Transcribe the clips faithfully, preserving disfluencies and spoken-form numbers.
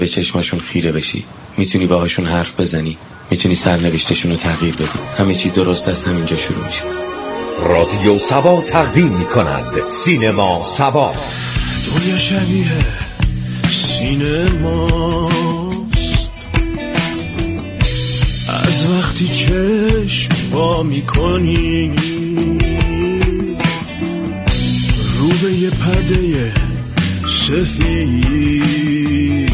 به چشماشون خیره بشی، میتونی باهاشون حرف بزنی، میتونی سرنوشتشون رو تغییر بدی. همه چی درست از همینجا شروع میشه. رادیو سبا تقدیم میکند سینما سبا. دنیا شبیه سینماست، از وقتی چشم وا میکنی رو به یه پرده سفید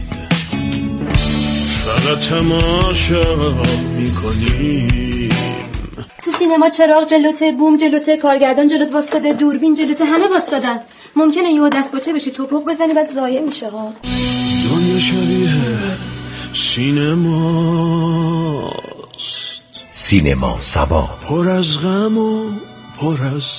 فقط تماشا میکنی. تو سینما چراغ جلوته، بوم جلوته، کارگردان جلوت واسطاده، دوربین جلوته، همه واسطادن. ممکنه یهو دست باچه بشی، توپق بزنی بعد ضایع میشه ها. دنیا شبیه سینماست، سینما سبا، پر از غم و پر از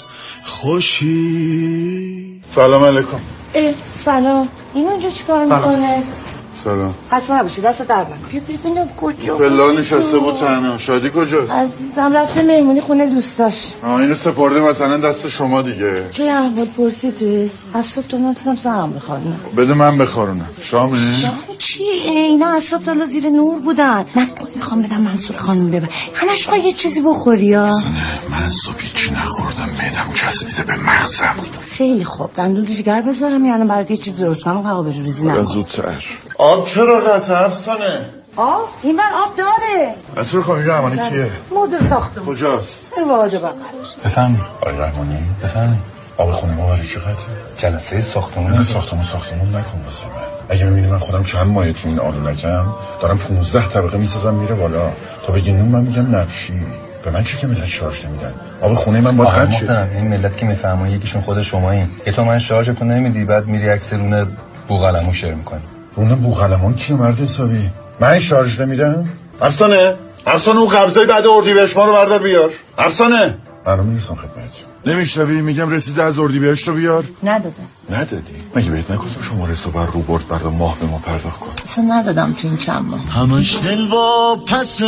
خوشی. سلام علیکم. اه سلام. این اونجا چیکار میکنه؟ سلام. خسته نباشی، دست درد نکنه. بیا ببینم کجا فلا نشسته بود تنها. شادی کجاست؟ عزیزم رفته مهمونی خونه دوستاش. آه اینو سپرده مثلا دست شما دیگه. چه احوال پرسیدی؟ از صبح تا نتونستم سرم بخارونم. بده من بخارونم. شامه؟ شام چیه؟ اینا از صبح تا زیر نور بودن. من میخوام بدم منصور خانم ببر. همش با یه چیزی بخوری ها. نه من صبح هیچ نخوردم، معدم چسبیده به مغزم. خیلی خوب. دندون جگر بذارم یعنی برات یه چیز درست کنم. قهوه روزی نکن. زودتر. آب چرا قطع افسانه؟ آب؟ این من آب داره. منصور خانم رحمانی کیه؟ مدیر ساختمون. کجاست؟ این واجه بغلش. بفهمی آقای رحمانی بفهمی آب خونه ما برای چی قطعه؟ جلسه ساختمون. نه ساختمون ساختمون نکن واسه من. اگه میبینی من خودم چند ماه تو این آلونکم دارم پونزده طبقه میسازم میره بالا تا بگی نون، من میگم نبشی. به من چه که ملت شارژ نمیدن؟ آب خونه من باید قطع شه. این ملت که میفهمن یکیشون خود شمایین. یه تو من شارژتون نمیدی بعد میری عکس رونه بوقلمون شیر میکنی. رونه بوقلمون کیه مرد حسابی؟ من شارژ نمیدم؟ افسانه افسانه اون قبضای بعد اردیبهشت ما رو بردار بیار. افسانه الان میرسم خدمتتون. نمیشنوی؟ میگم رسیده از اردیبهشت رو بیار. ندادم. ندادی؟ مگه بهت نگفتم شما رسوبر رو برد بردا ماه به ما پرداخت کن؟ اصلا ندادم تو این چند ماه. همش دل و پس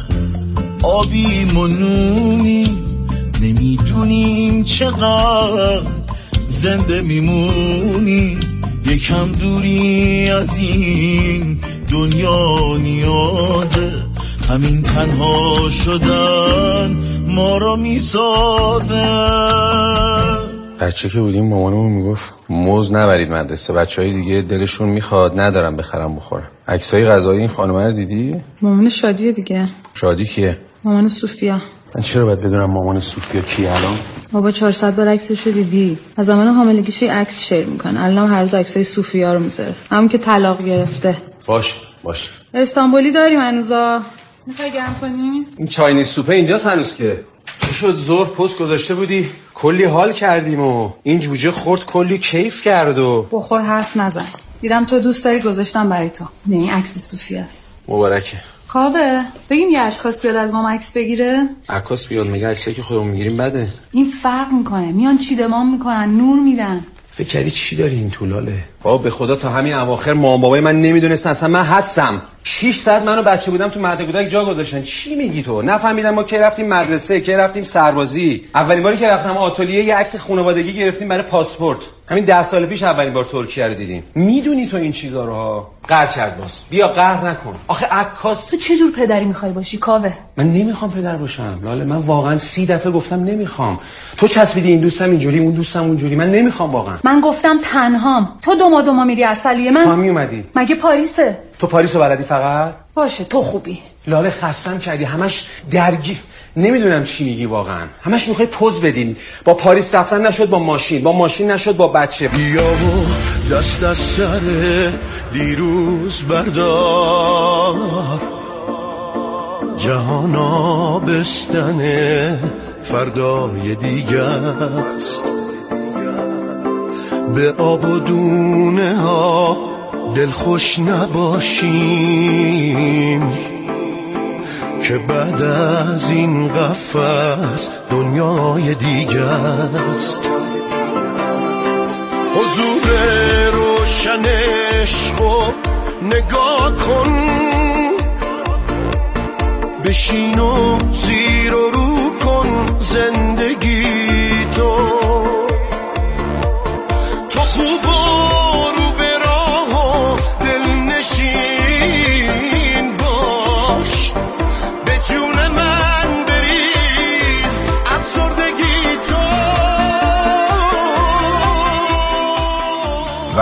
آبی منونی، نمیدونیم چقدر زنده میمونی. یکم دوری از این دنیا نیازه، همین تنها شدن ما رو میسازه. بچه که بودیم مامانمون میگفت موز نبرید مدرسه، بچهای دیگه دلشون میخواد ندارم بخرم بخورم. عکسای غذایی این خانم رو دیدی؟ مامان شادیه دیگه. شادی کیه؟ مامان صوفیا. من چرا باید بدونم مامان صوفیا کیه الان؟ بابا چهارصد بار عکسشو دیدی. از زمان حاملگیش عکس شیر میکنه. الان هر روز عکسای صوفیا رو میذاره. همون که طلاق گرفته. باش باش. استانبولی داریم هنوزا. میخوای گرم کنی؟ این چاینیز سوپه اینجاست هنوز که. چی شد ظهر پست گذاشته بودی؟ کلی حال کردیم و این جوجه خورد کلی کیف کرد و بخور حرف نزن. دیدم تو دوست داری گذاشتم برای تو. نه این عکس صوفیاست. مبارکه. کاوه بگیم یه عکاس بیاد از ما عکس بگیره. عکاس بیاد میگه عکسایی که خودمون میگیریم بده. این فرق میکنه. میان چیدمان میکنن، نور میدن. فکر کردی چی داری این طولاله؟ بابا به خدا تا همین اواخر مامان بابای من نمیدونستن اصلا من هستم. شش ساعت منو بچه بودم تو مهد کودک جا گذاشتن. چی میگی تو؟ نفهمیدم ما کی رفتیم مدرسه، کی رفتیم سربازی. اولین باری که رفتم آتلیه یه عکس خانوادگی گرفتیم برای پاسپورت. همین ده سال پیش اولین بار ترکیه رو دیدیم. میدونی تو این چیزا رو ها؟ قهر کرد باز. بیا قهر نکن. آخه عکاس تو چه جور پدری میخوای باشی کاوه؟ من نمیخوام پدر باشم. لاله من واقعا سی دفعه گفتم نمیخوام. تو چسبیدی این دوستم اینجوری اون دوستم اونجوری. من نمیخوام واقعا. من گفتم تنهام. تو دوما دوما میری عسلیه. من تو هم میومدی. مگه پاریسه؟ تو پاریسو بلدی فقط؟ باشه تو خوبی. لاله خستم کردی. همش درگی نمیدونم چی میگی واقعا. همش میخوای پوز بدین. با پاریس رفتن نشد با ماشین، با ماشین نشد با بچه. بیا و دست از سر دیروز بردار، جهان آبستن فردای دیگه است. به آب و دونه ها دل خوش نباشیم که بعد از این قفس دنیای دیگه است. حضور روشن عشقو نگاه کن، بشین و زیر و رو کن زندگی تو. تو خوب و رو به راه و دل نشین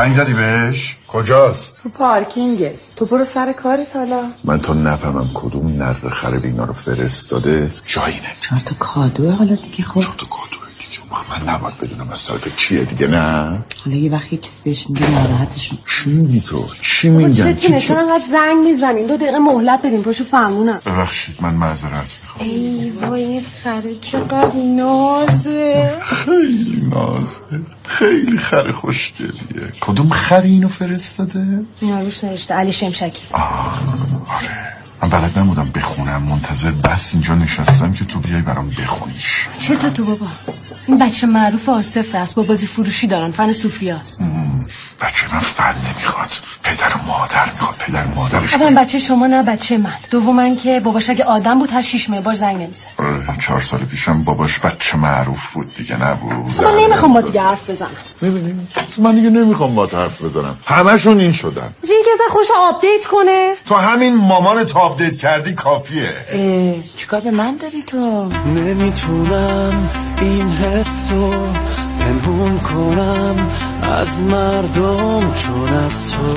زنگ زدی بهش؟ کجاست؟ تو پارکینگه. تو برو سر کارت حالا. من تا نفهمم کدوم نره خرب اینا رو فرستاده جایی نه. چهار تا کادوه حالا دیگه. خب چهار تا کادوه دیگه. من نباید بدونم از طرف کیه دیگه. نه حالا یه وقتی کسی بهش میگه ناراحتش میشه. چی میگی تو؟ چی میگن؟ چه چه انقدر زنگ میزنین؟ دو دقیقه مهلت بدین پاشو فهمونم. ببخشید من معذرت میخوام. ای وای خره چقدر نازه. خیلی نازه. خیلی خر خوشگلیه. کدوم خر اینو فرستاده؟ اینا روش نوشته علی شمشکی. آه آره من بلد نمودم بخونم. منتظر بس اینجا نشستم که تو بیای برام بخونیش. چه تا تو بابا؟ این بچه معروف آصف است با بازی فروشی دارن. فن صوفیاست. بچه من فن نمیخواد. پدر و مادر میخواد. پدر و مادرش. اولا بچه شما نه بچه من. دومن که باباش اگه آدم بود هر شیش ماه بار زنگ نمیزد. چهار سال پیشم باباش بچه معروف بود دیگه نبود. من نمیخوام با دیگه حرف بزنم. میبینیم من دیگه نمیخوام با حرف بزنم. همشون این شدن. چه اینکه ازن خوش آپدیت کنه. تو همین مامان تو آپدیت کردی کافیه. چیکار به من داری تو؟ نمیتونم این حسو پنهون کنم از مردم چون از تو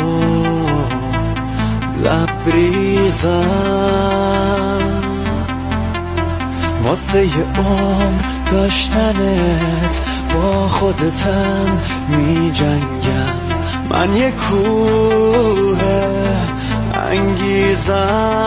لبریزم واسه یه عمر داشتنت با خودتم می جنگم من یه کوه انگیزم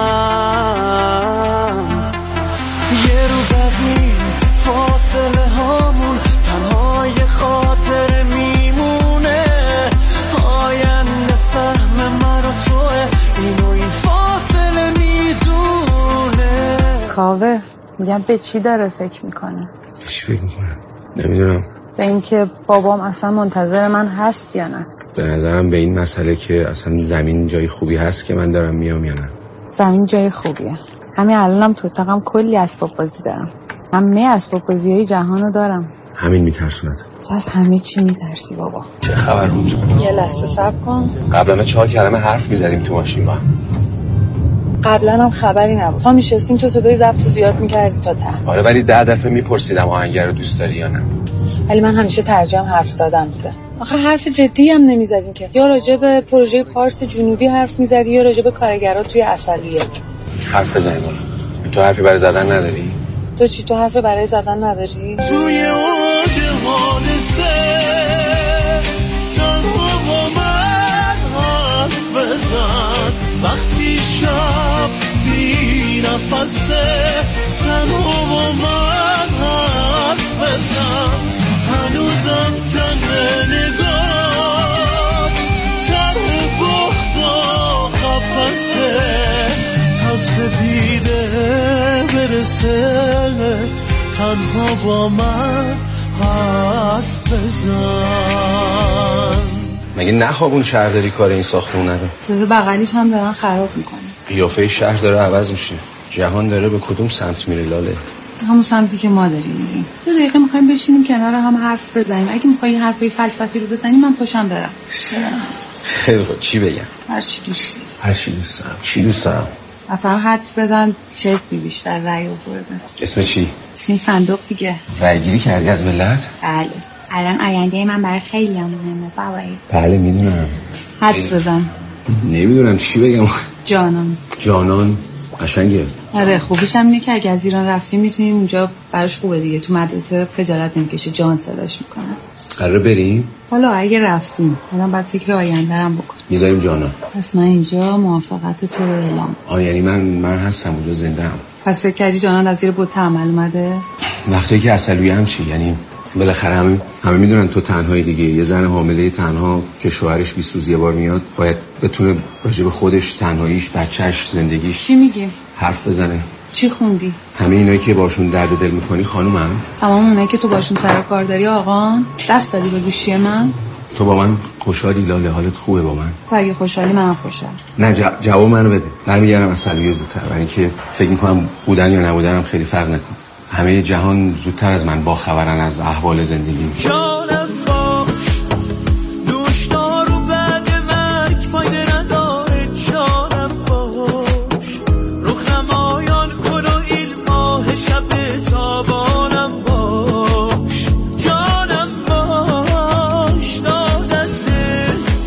یه روز از این فاصله هامون تنهای خاطر میمونه آینده سهم من و توه اینو این فاصله میدونه. کاوه میگم به چی داره فکر میکنه؟ چی فکر میکنه؟ نمیدونم. به اینکه بابام اصلا منتظر من هست یا نه. به نظرم به این مسئله که اصلا زمین جای خوبی هست که من دارم میام یا نه. زمین جای خوبیه. همین الانم تو اتاقم کلی اسباب بازی دارم. همه اسباب بازیای جهانو دارم. همین میترسونت. تو از همه چی میترسی بابا. چه خبر بود؟ یه لحظه صبر کن. قبلا چهار کلمه حرف میزدیم تو ماشین با هم. قبلا هم خبری نبود. تا میشستیم تو صدای ضبط زیاد میکردی تا ته. آره ولی ده دفعه میپرسیدم آهنگر رو دوست داری یا نه. ولی من همیشه ترجیحم حرف زدن بوده. آخه حرف جدی هم نمیزدیم که. یا راجع به پروژه پارس جنوبی حرف میزدی یا راجع به کارگرا توی عسلویه. حرف بزنیم بالا. تو حرفی برای زدن نداری؟ تو چی تو حرف برای زدن نداری؟ توی اوج حادثه تنها با من حرف بزن وقتی شب بی نفسه تنها با من حرف بزن هنوزم تنه نگاه تنه بغضا قفصه تا سپیده برسه تنها با من حرف بزن. مگه نخوابون شهرداری کار این ساختمونه رو؟ تازه بغلیش هم دارن خراب میکنه. قیافه شهر داره عوض میشه. جهان داره به کدوم سمت میره لاله؟ همون سمتی که ما داریم میریم. دو دقیقه میخوایم بشینیم کنار هم حرف بزنیم. اگه میخوای حرفای فلسفی رو بزنیم من پاشم برم. خیلی خوب چی بگم؟ هر چی دوست داری. هر چی دوست دارم. چی دوست دارم؟ اصلا حدس بزن چه اسمی بیشتر رأی آورده. اسم چی؟ اسمی فندق دیگه. رأی گیری کردی از ملت؟ بله. الان آینده من برای خیلی هم مهمه بابایی. بله میدونم. حدس بزن. نمیدونم چی بگم. جانان. جانان قشنگه. آره خوبیش هم اینه که اگه از ایران رفتی میتونیم اونجا براش خوبه دیگه. تو مدرسه خجالت نمیکشه جان صداش میکنه. قراره بریم؟ حالا اگه رفتیم الان باید فکر آینده هم بکن. میذاریم جانان. پس من اینجا موافقت تو رو اعلام. آه یعنی من من هستم اونجا زنده ام. پس فکر کردی جانان از زیر بوت عمل اومده؟ وقتی که عسلویه هم چی؟ یعنی بالاخره همه همه میدونن تو تنهایی دیگه. یه زن حامله تنها که شوهرش بیست روز یه بار میاد باید بتونه راجع به خودش، تنهاییش، بچهش، زندگیش چی میگی؟ حرف بزنه. چی خوندی؟ همه اینایی که باشون درد دل میکنی خانومم. تمام اونایی که تو باشون سر کار داری آقا. دست دادی به گوشی من. تو با من خوشحالی لاله؟ حالت خوبه با من؟ تو اگه خوشحالی منم خوشحال. نه ج- جواب منو بده. برمیگردم عسلویه زودتر. برای اینکه فکر میکنم بودن یا نبودنم خیلی فرق نکنه. همه جهان زودتر از من با خبرن از احوال زندگیم. جانم باش دوشدارو بعد مرگ فایده نداره جانم باش روخ نمایان کن و این ماه شب تابانم باش جانم باش تا دست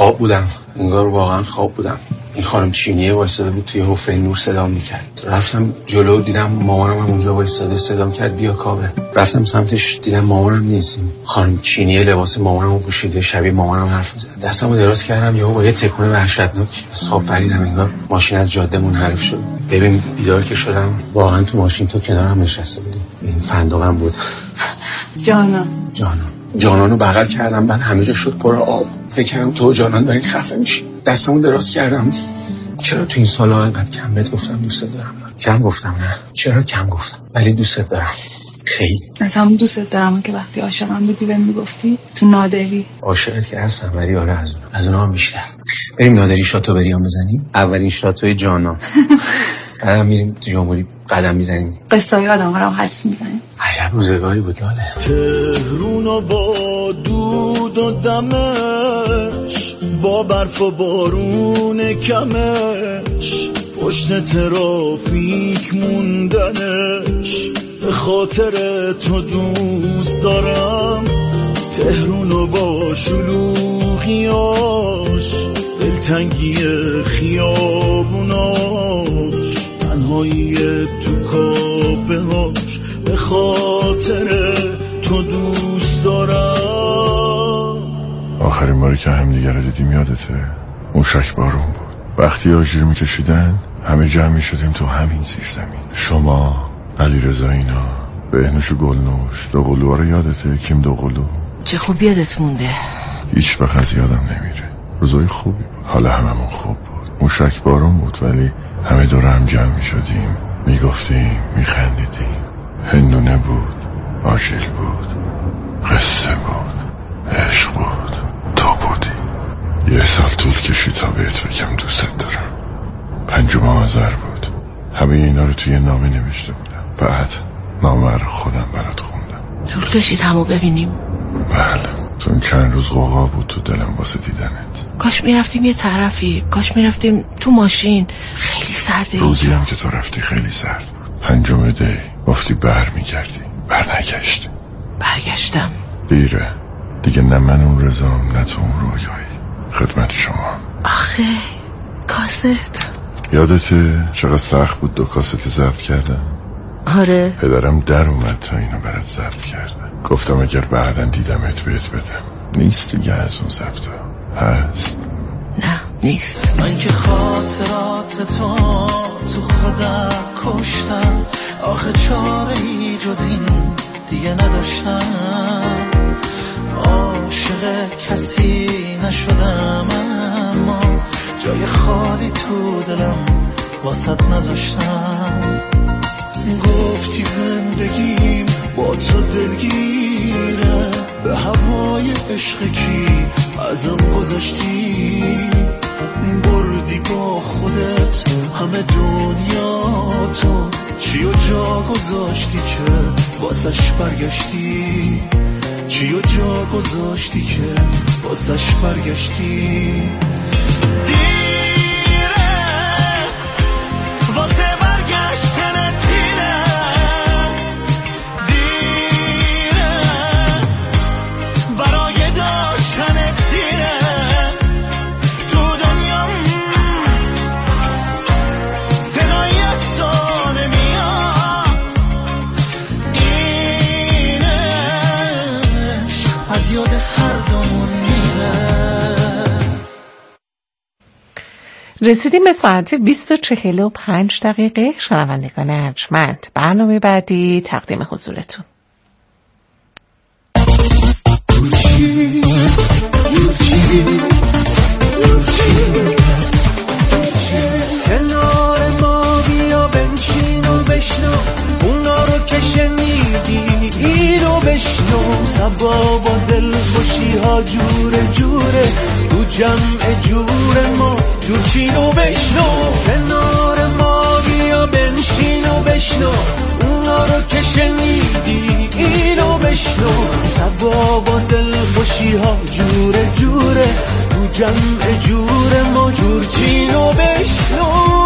خواب بودم، انگار واقعا خواب بودم. این خانم چینیه وایساده بود توی حفره نور صدام میکرد. رفتم جلو دیدم مامانم هم اونجا وایساده صدام کرد بیا کاوه. رفتم سمتش دیدم مامانم نیست. خانم چینیه لباس مامانمو پوشیده شبیه مامانم حرف میزد. دستمو دراز کردم یهو با یه تکون وحشتناک از خواب پریدم. انگار ماشین از جاده منحرف شد. ببین بیدار که شدم واقعا تو ماشین تو کنارم نشسته بودی. این فندقم بود. جانا جانا جانانو بغل کردم. بعد همه جا شد پر آب. فکر کردم تو جانان دارین خفه میشی. دستمو دراز کردم. چرا تو این سالا اینقدر کم بهت گفتم دوست دارم؟ کم گفتم نه. چرا کم گفتم؟ ولی دوست دارم. خیلی. از همون دوست دارم که وقتی عاشقم بودی بهم میگفتی تو نادری. عاشقت که هستم ولی آره از اون. از اونها هم بیشتر. بریم نادری شاتو بریام بزنیم. اولین شاتوی جانا. بعدم میریم تو جمهوری قدم میزنیم. قصه‌های آدم‌ها رو حدس میزنیم. عجب روزگاری بود لاله. تهرون و با دود و دمش، با برف و بارون کمش، پشت ترافیک موندنش، به خاطر تو دوست دارم. تهرون و با شلوغیاش، دلتنگی خیابوناش، تنهایی تو کافه هاش، به خاطر تو دوست دارم. آخرین باری که هم دیگر دیدیم یادته؟ موشک بارون بود. وقتی آژیر میکشیدن همه جمع میشدیم تو همین زیر زمین. شما، علی رضا، اینا، بهنوش و گلنوش، دوقلوها رو یادته؟ کیم دوقلو؟ چه خوب یادت مونده. هیچ وقت از یادم نمیره. روزای خوبی بود. حالا هممون خوب بود. موشک بارون بود ولی همه دور هم جمع میشدیم، میگفتیم، میخندیدیم. هندونه بود، آژیل بود، قصه بود، عشق بود، تو بودی. یه سال طول کشید تا بهت بگم دوست دارم. پنجم آذر بود. همه اینا رو توی نامه نوشته بودم. بعد نامه رو خودم برات خوندم. طول کشید همو ببینیم. بله، چون چند روز قوقا بود تو دلم واسه دیدنت. کاش میرفتیم یه طرفی، کاش میرفتیم تو ماشین. خیلی سرده. روزی هم که تو رفتی خیلی سرد بود. پنجم دی گفتی بر میگردی، بر نگشتی. برگشتم. دیره دیگه. نه من اون رضام نه تو اون رویایی. خدمت شما. آخه کاست یادته چقدر سخت بود دو کاست ضبط کردم؟ آره. پدرم در اومد تا اینو برات ضبط کرده. گفتم اگر بعداً دیدمت بهت بدم. نیست دیگه از اون ضبطا. هست؟ نه نیست. من که خاطرات تو تو خودم کشتم. آخه چاره‌ای جز این دیگه نداشتم. عاشق کسی نشدم اما جای خالی تو دلم واسط نذاشتم. گفتی زندگیم با تو دلگیره، به هوای عشق کی ازم گذشتی. بردی با خودت همه دنیا تو، چی و جا گذاشتی که واسش برگشتی. چی و جا گذاشتی که واسش برگشتی. رسیدیم به ساعت بیست و چهل و پنج دقیقه. شنوندگان ارجمند، برنامه بعدی تقدیم حضورتون. کنار ما بیا بنشین و بشنو اونا رو که شنیدی اینو بشنو. سبا با دل خوشی ها جوره جوره تو جمع جور ما جور چین و بشنو. کنار ما بیا بنشین و بشنو اونا رو که شنیدی اینو بشنو. سبا با دل خوشی ها جوره جوره تو جمع جور ما جور چین و بشنو.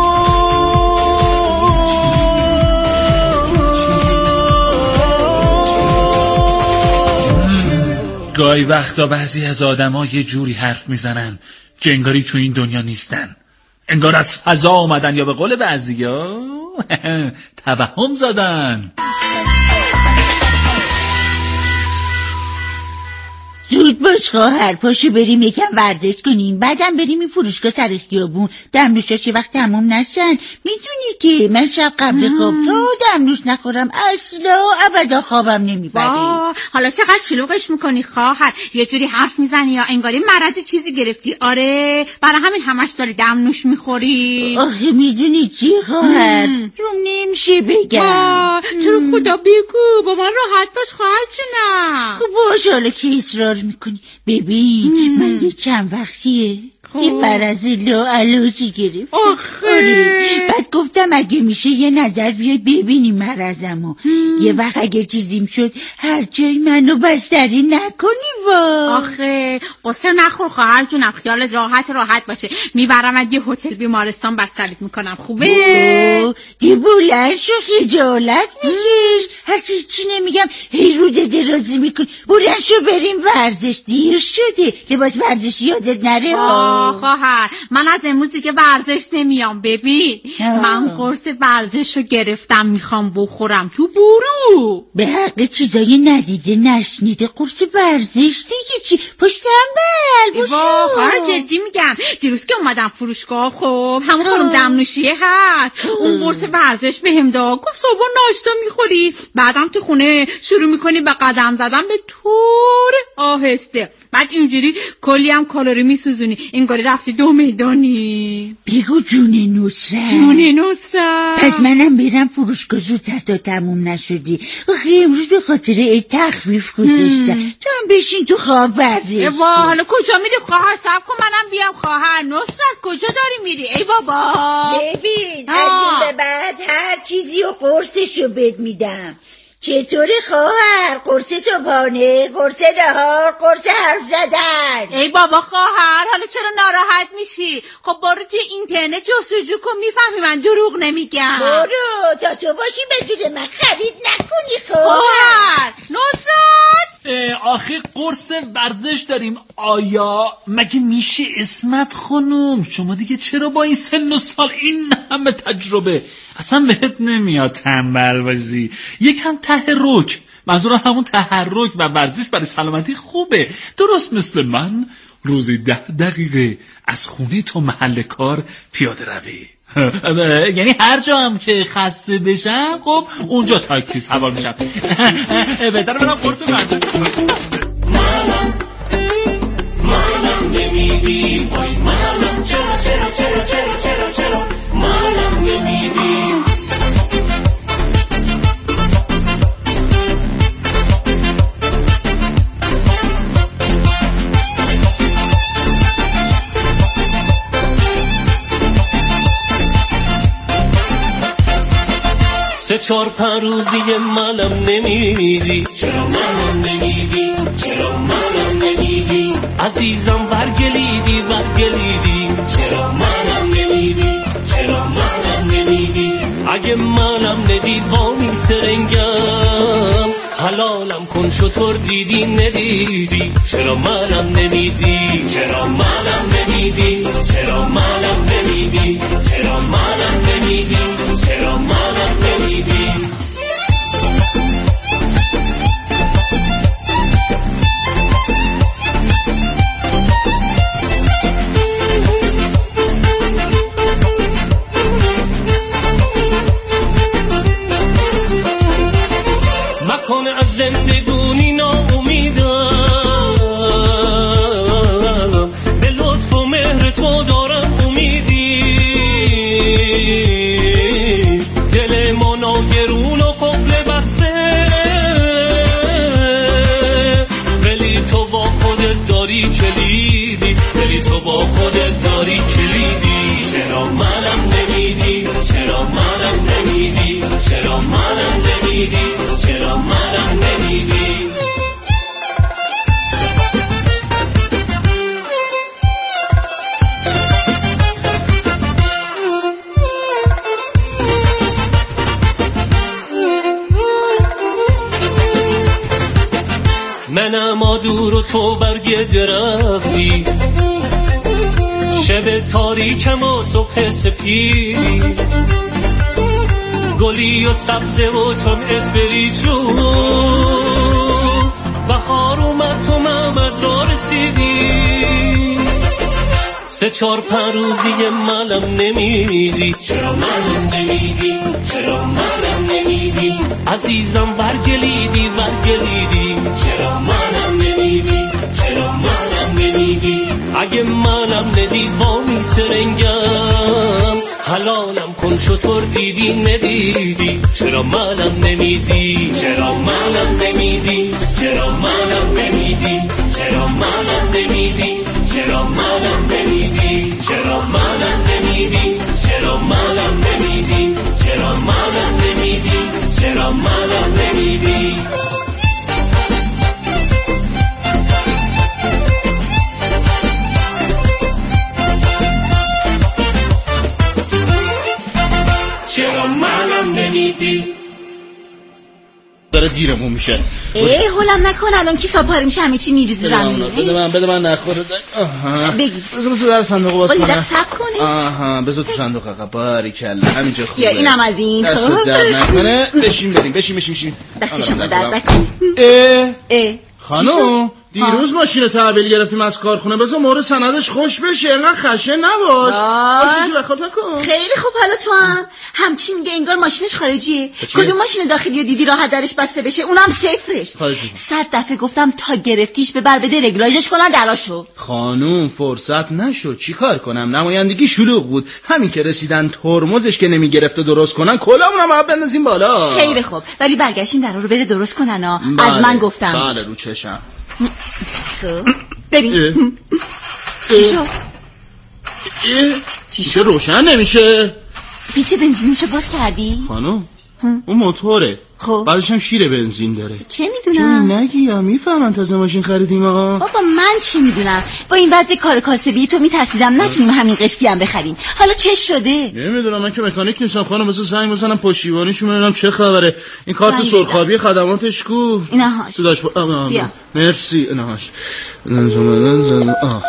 گاهی وقتا بعضی از آدم ها یه جوری حرف میزنن که انگاری تو این دنیا نیستن، انگار از فضا آمدن یا به قول بعضیا توهم زدن. زود باش خواهر، پاشو بریم یکم ورزش کنیم، بعدم بریم این فروشگاه سر خیابون دمنوشاش یه وقت تمام نشن. میدونی که من شب قبل خواب تا دمنوش نخورم اصلا ابدا خوابم نمیبره. حالا چقدر شلوغش میکنی خواهر، یه جوری حرف میزنی یا انگاری مرضی چیزی گرفتی. آره برای همین همش داری دمنوش میخوری. آخه میدونی چی خواهر، رو نمیشه بگم. چرا خدا بگو، با من راحت باش خواهر جونم. خب باش، حالا که اصرار میکنی. ببین مم. من یه چند وقتیه این مرض لاعلاجی گرفت. آره بعد گفتم اگه میشه یه نظر بیای ببینی مرضمو. یه وقت اگه چیزیم شد هر جای منو بستری نکنی. وا آخه قصر نخور خواهر جونم، خیالت راحت راحت باشه. میبرم یه هتل بیمارستان بستریت میکنم. خوبه؟ دی بلند شو، خجالت میکش. هر چی چی نمیگم هی روده درازی میکن. بلند شو بریم ورزش، دیر شده. لباس ورزشی یادت نره. خواهر من از امروز دیگه ورزش نمیام. ببین من قرص ورزش رو گرفتم، میخوام بخورم تو برو. به حق چیزای ندیده نشنیده قرص ورزش دیگه چی؟ پشتم بل باشو. خواهر جدی میگم، دیروز که اومدم فروشگاه خب همون خانم دمنوشیه هست، اون قرص ورزش بهم داد، گفت صبح ناشتا میخوری بعدم تو خونه شروع میکنی به قدم زدن به طور آهسته، بعد اینجوری کلی هم کالری میسوزونی، انگاری رفتی دو میدانی. بگو جون نصرت. جون نصرت. پس منم برم فروشگاه زودتر تا تموم نشدی. آخه امروز به خاطر تخفیف گذاشتم. تو هم بشین تو خواب ورزش. وا حالا کجا میری خواهر؟ صبر کن منم بیام. خواهر نصرت کجا داری میری؟ ای بابا ببین از این به بعد هر چیزی و قرصشو بد میدم. چطوری خواهر؟ قرص صبحانه، قرص نهار، قرص حرف زدن. ای بابا خواهر حالا چرا ناراحت میشی؟ خب برو توی اینترنت جستجو کن، میفهمی من دروغ نمیگم. برو تا تو باشی بدون من خرید نکنی خواهر. خواهر نصرت آخه قرص ورزش داریم. آیا مگه میشه اسمت خانوم؟ شما دیگه چرا با این سن و سال این همه تجربه اصلا بهت نمیاد تنبل باشی؟ یکم تحرک، منظورم همون تحرک و ورزش برای سلامتی خوبه. درست مثل من روزی ده دقیقه از خونه تا محل کار پیاده روی. یعنی هر جا هم که خسته بشم خب اونجا تاکسی سوار میشم. بهتره برم قرص ورزش. منم منم نمیدی وای منم چرا چرا چرا چرا چرا چرا منم نمیدی. سه چار پنج روزی منم نمیدی، چرا منم نمیدی، چرا منم نمیدی، عزیزم ورگلیدی ورگلیدی، چرا منم نمیدی، چرا منم نمیدی، اگه منم ندی وامی سرنگم حلالم کن شطور دیدی ندیدی، چرا منم نمیدی، چرا منم نمیدی، چرا منم نمیدی، چرا منم نمیدی، چرا منم نمیدی. مکنه از زندگونی ناامیدم، به لطف و مهر تو دارم امیدی، دل ما ناگرون و قفل بسته، ولی تو با خودت داری کلیدی، ولی تو با خودت داری کلیدی، چرا منم نمیدی، چرا منم نمیدی، چرا منم نمیدی، چرا منم نمیدی. منم آدور و تو برگ درختی، شب تاریکم و صبح سپیدی، گلی و سبزه و چون اسپریچو، بهار اومد تو مم از را رسیدی، سه چار پنج روزی منم نمیدی، چرا منم نمیدی، چرا منم نمیدی، عزیزم ورگلیدی ورگلیدی، چرا منم نمیدی، چرا منم نمیدی، اگه منم ندی وامی سرنگم، حلالم کن شطور دیدی ندیدی، چرا منم نمیدی، چرا منم نمیدی، چرا منم نمیدی، چرا منم نمیدی، چرا منم نمیدی، چرا منم نمیدی، چرا منم نمیدی، چرا منم نمیدی، چرا منم نمیدی. چرا منم نمیدی. داره دیرمون میشه. ای هولم نکن، الان کی ساپاره میشه همه چی میریزه زمین. بده من بده من نخوره. آها بگی بذار بذار در صندوق باز کنم. باید صبر کنی. آها بذار تو صندوق آقا باریکلا همینجا خوبه. یا اینم از این. دست در نکنه. بشین بریم بشین بشین بشین. دست شما درد نکنه. اه اه خانم دیروز ماشین تحویل گرفتیم از کارخونه، بذار مورد سندش خوش بشه، اینقدر خشن نباش. باشی بخاط نکن. خیلی خوب، حالا تو هم همچی میگه انگار ماشینش خارجیه. کدوم ماشین داخلی رو دیدی راحت درش بسته بشه، اونم صفرش. صد دفعه گفتم تا گرفتیش به بر بده رگلاژش کنن دراشو. خانم فرصت نشد، چی کار کنم، نمایندگی شلوغ بود، همین که رسیدن ترمزش که نمیگرفت و درست کنن کلامونم هم بندازیم بالا. خیلی خوب، ولی برگشتین درا رو بده درست کنن ها. از من گفتم. بله رو چشم. بریم. چی شد؟ چی شد روشن نمیشه؟ پیچ بنزینشو باز کردی؟ خانم اون موتوره، خب بعدش هم شیر بنزین داره. چه میدونم؟ چون نگی یا میفهمن تازه ماشین خریدیم آقا. بابا من چی میدونم، با این وضع کار کاسبی تو میترسیدم نتونیم همین قسطی هم بخریم. حالا چه شده؟ نمیدونم، من که مکانیک نیستم خانم، مثلا زنگ بزنم پشتیبانیشون ببینم چه خبره. این کارت سرخابی خدماتش کو؟ اینهاش داش بیا مرسی. اینهاش آه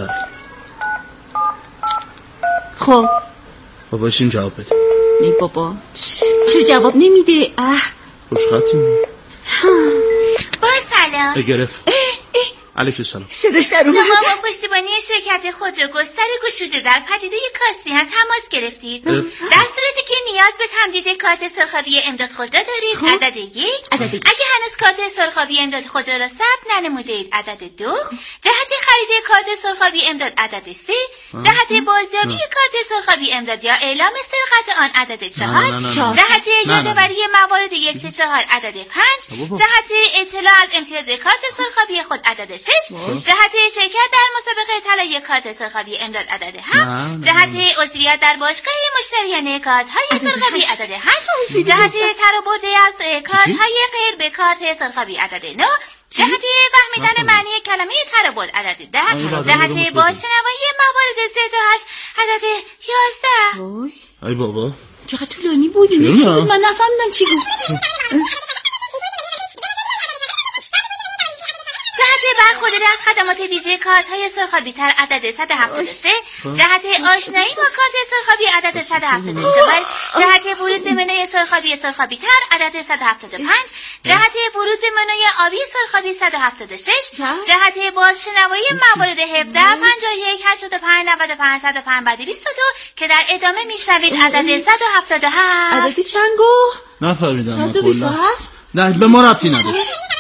خب باباشیم جواب بده. نه بابا چرا جواب نمیده؟ اه خوشخطی می با سلام گرفت. علیکم سلام. صداش در اومد. شما با پشتیبانی شرکت خودرو گستر گشوده در پدیده کاسبی هم تماس گرفتید. در صورتی که نیاز به تمدید کارت سرخابی امداد خودرو دارید عدد یک، اگه هنوز کارت سرخابی امداد خودرو را ثبت ننمودید عدد دو، جهت خرید کارت سرخابی امداد عدد سه، جهت بازیابی کارت سرخابی امداد یا اعلام سرقت آن عدد چهار، جهت یادآوری موارد یک تا چهار عدد پنج، جهت اطلاع از امتیاز کارت سرخابی خود عدد شش، جهت شرکت در مسابقه طلای کارت سرخابی امداد عدد هفت، جهت عضویت در باشگاه مشتریان کارت‌های سرخابی عدد هشت، جهت ترابرده از کارت‌های غیر به کارت سرخابی عدد نه، جهت فهمیدن معنی کلمه ترابرد عدد ده، جهت بازشنوایی موارد سه تا هشت عدد یازده. ای بابا چقدر طولانی بود. چی بود؟ من نفهمیدم چی بود. جهت برخورداری از خدمات ویژه کارت‌های سرخابی تر عدد صد و هفتاد و سه، جهت آشنایی با کارت سرخابی عدد صد و هفتاد و چهار، جهت ورود به منوی سرخابی سرخابی تر عدد صد و هفتاد و پنج، جهت ورود به منوی آبی سرخابی صد و هفتاد و شش، جهت بازشنوایی موارد هفده، پنجاه و یک، هشتاد و پنج، نود و پنج، صد و پنج بعد بیست و دو که در ادامه میشنوید عدد صد و هفتاد و هفت. عدد چند گو؟ نفهمیدم. صد و بیست و هفت؟ نه به ما ربطی نداره.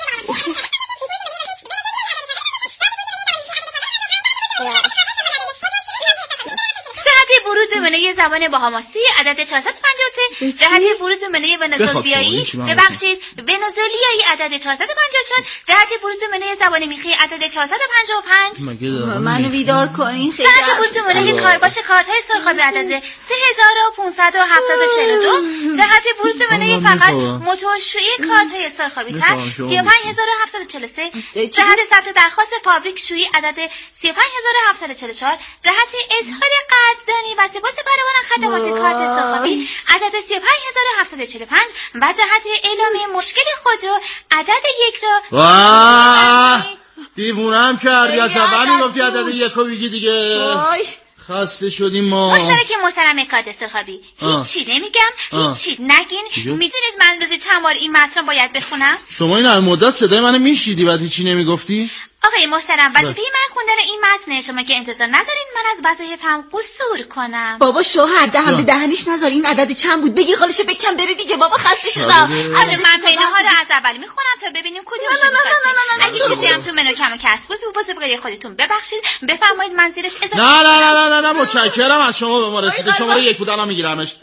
ورود به منوی زبان باهاماسی عدد چهارصد و پنجاه و سه، جهت ورود به منوی ونزوئلایی ببخشید ونزوئلایی عدد چهارصد و پنجاه و چهار، جهت ورود به منوی زبان میخی عدد چهارصد و پنجاه و پنج. منو بیدار کنین خیلی. جهت ورود به منوی کارباش کارت‌های سرخابی عدد سه هزار و پانصد و هفتاد و چهل و دو، جهت ورود به منوی فقط موتورشویی کارت‌های سرخابی تر سی و پنج هزار و هفتصد و چهل و سه، جهت ثبت درخواست فابریک شویی عدد سی و پنج هزار و هفتصد و چهل و چهار، جهت اظهار قدردانی و سپاس برای خدمات کارت سرخابی عدد سی و پنج هزار و هفتصد و چهل و پنج و جهت اعلام مشکل خود رو عدد یک را. واه دیوونم کردی، از اول میگفتی عدد یک رو بگی دیگه. خسته شدیم ما. مشترک محترم کارت سرخابی، هیچی نمیگم، هیچی نگین. میدونید من روزی چند بار این متن باید بخونم؟ شما این مدت صدای منو میشیدی بعد هیچی نمیگفتی؟ آقای محترم وظیفه من خوندن این متنه، شما که انتظار ندارین من از وظایفم قصور کنم. بابا شوهر دهن به دهنش نذار. این عدد چند بود؟ بگیر خالش بکن بره دیگه. بابا خسته شدم. حالا من پیدا ها رو از اول میخونم تا ببینیم کدومش میخواستین. اگه چیزی هم تو منو کم و کسب بود بوسه بگیری خودتون ببخشید. بفرمایید من زیرش اضافه. نه نه نه نه نه متشکرم از شما. به ما رسیده. شماره یک بودنم میگیرمش.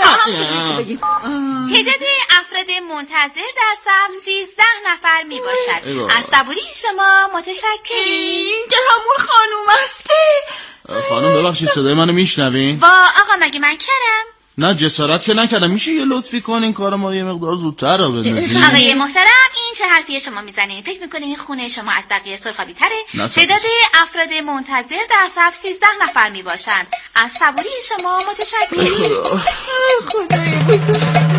تعداد افراد منتظر در صف سیزده نفر میباشد. از صبوری شما متشکریم. این که همون خانوم است. خانم ببخشید صدای منو میشنوین؟ وا آقا مگه من کرم؟ نه جسارت که نکردم. میشه یه لطفی کنین کار ما یه مقدار زودتر رو بندازین؟ آقای محترم این چه حرفیه شما میزنین؟ فکر میکنین خونه شما از بقیه سرخابی تره؟ تعداد افراد منتظر در صف سیزده نفر میباشند. از صبوری شما متشکریم. خدای بزرگ.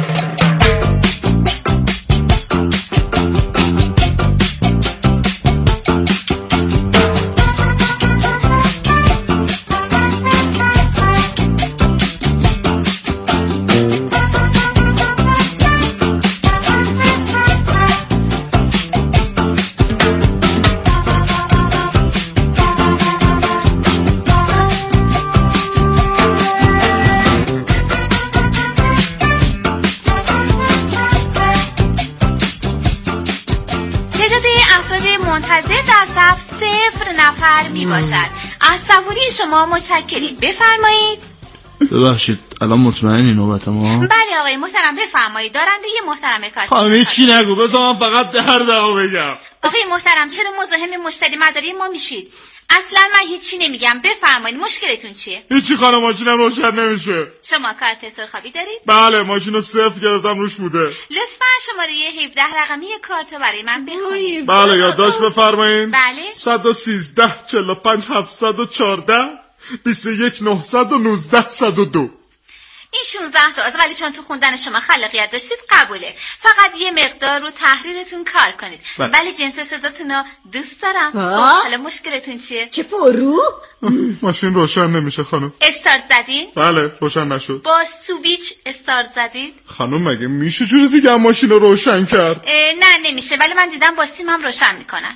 منتظر در صف صفر نفر می باشد. از صبوری شما متشکریم. بفرمایید. ببخشید الان مطمئنی نوبت ما؟ بله آقای محترم بفرمایید. دارنده یه محترم کار. خانمی چی نگو بذار من فقط دردمو بگم. آقای محترم چرا مزاحم مشتری مداری ما میشید؟ اصلا من هیچی نمیگم. بفرمایید مشکلتون چیه؟ هیچی خانم ماشینم روشن نمیشه. شما کارت سرخابی دارید؟ بله ماشینو صفر گرفتم روش بوده. لطفا شماره هفده رقمی کارتو برای من بخونید. بله یادداشت بفرمایید. بله صد و سیزده چهل و پنج هفتصد و چهارده بیست و یک نهصد و نوزده صد و دو. این شانزده تا از ولی چون تو خوندن شما خلاقیت داشتید قبوله. فقط یه مقدار رو تحریرتون کار کنید. بله. ولی جنس صداتون رو دوست دارم. حالا مشکلتون چیه؟ چه پرو؟ ماشین روشن نمیشه خانم. استارت زدین؟ بله روشن نشد. با سویچ استارت زدید؟ خانم مگه میشه جوری دیگه ماشین رو روشن کرد؟ نه نمیشه ولی من دیدم با سیمم روشن میکنن.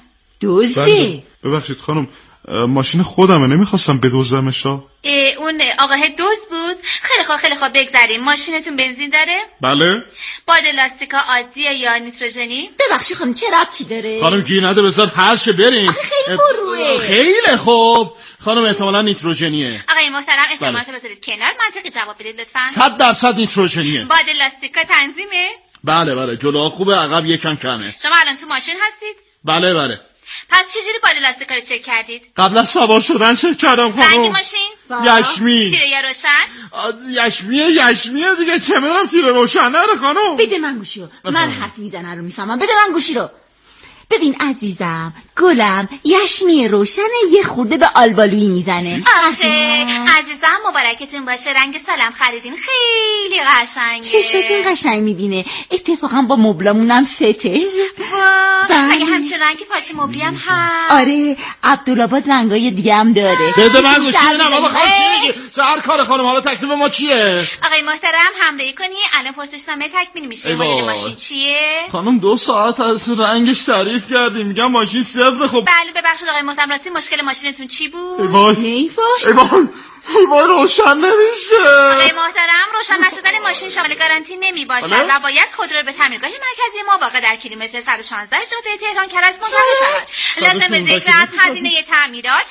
دزدی؟ ببخشید خانم ماشین خودمه نمیخواستم بدزدمش. اون آقاه دوست بود. خیلی خواه خیلی خواه بگذاریم. ماشینتون بنزین داره؟ بله. باد لاستیکا عادیه یا نیتروژنی؟ ببخشید خانم چه ربطی داره؟ خانم گیر نده بذار هرشه بریم. خیلی پروه. خیلی خوب خانم احتمالا نیتروژنیه. آقای محترم احتمالات بذارید کنار منطقی جواب بدید لطفا. صد درصد نیتروژنیه. باد لاستیکا تنظیمه؟ بله بله جلوها خوبه عقب یکم کمه. شما الان تو ماشین هستید؟ بله بله. پس چجوری باد لاستیکا رو چک کردید؟ قبل از سوار شدن چک کردم خانم. رنگ ماشین؟ یشمی. تیره یا روشن؟ یشمیه یشمیه دیگه چه میدونم تیره روشن نره خانم. بده من گوشی رو. من حرف میزنه رو میفهمم. بده من گوشی رو. ببین عزیزم گلم یشمی روشنه یه خورده به آلبالویی میزنه. آخه عزیزم مبارکتون باشه رنگ سالم خریدین خیلی قشنگه. چشاتون قشنگ میبینه. اتفاقا با مبلمونم سته. واه مگه همچین رنگی پارچه مبلی هم هست؟ آره عبدالآباد رنگای دیگه هم داره. بده من گوشی ببینم بابا خانم چی میگی؟ سر کار خانم حالا تکلیف ما چیه؟ آقای محترم همراهی کنی الان پرسشنامه تکمیل میشه. مدل ماشین چیه؟ خانم دو ساعت از رنگش تعریف کردیم میگم ماشین صفر. خب بله ببخشید آقای محترم راستی مشکل ماشینتون چی بود؟ ای وای ای وای ای وای روشن نمیشه. آقای محترم روشن نشدن ماشین شامل گارانتی نمی باشد و باید خودرو به تعمیرگاه مرکزی ما واقع در کیلومتر صد و شانزده جاده تهران کرج منتقل شود. لازم به ذکر از هزینه تعمیرات